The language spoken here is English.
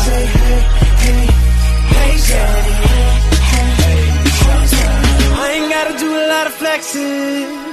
say hey, hey, hey, shawty. I ain't gotta do a lot of flexing.